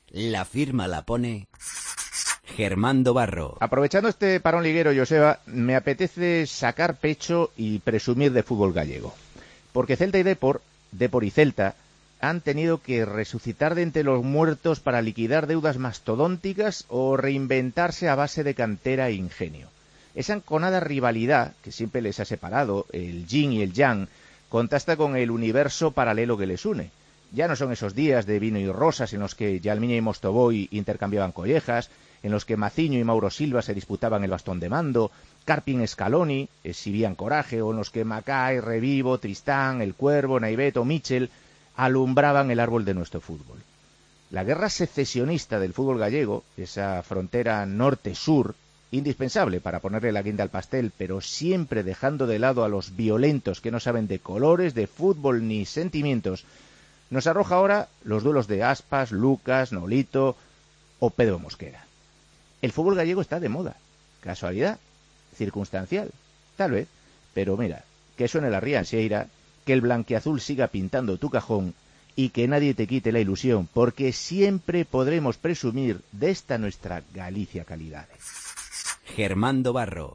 La firma la pone Germando Barro. Aprovechando este parón liguero, Joseba, me apetece sacar pecho y presumir de fútbol gallego. Porque Celta y Depor y Celta, han tenido que resucitar de entre los muertos para liquidar deudas mastodónticas o reinventarse a base de cantera e ingenio. Esa enconada rivalidad que siempre les ha separado, el yin y el yang, contrasta con el universo paralelo que les une. Ya no son esos días de vino y rosas en los que Yalmiña y Mostovoy intercambiaban collejas, en los que Maciño y Mauro Silva se disputaban el bastón de mando, Carpin y Scaloni exhibían coraje, o en los que Macay, Revivo, Tristán, El Cuervo, Naivet o Michel alumbraban el árbol de nuestro fútbol. La guerra secesionista del fútbol gallego, esa frontera norte-sur, indispensable para ponerle la guinda al pastel, pero siempre dejando de lado a los violentos que no saben de colores, de fútbol ni sentimientos, nos arroja ahora los duelos de Aspas, Lucas, Nolito o Pedro Mosquera. El fútbol gallego está de moda. ¿Casualidad? ¿Circunstancial? Tal vez. Pero mira, que suene la riansieira, que el blanquiazul siga pintando tu cajón y que nadie te quite la ilusión, porque siempre podremos presumir de esta nuestra Galicia calidades. Germando Barro.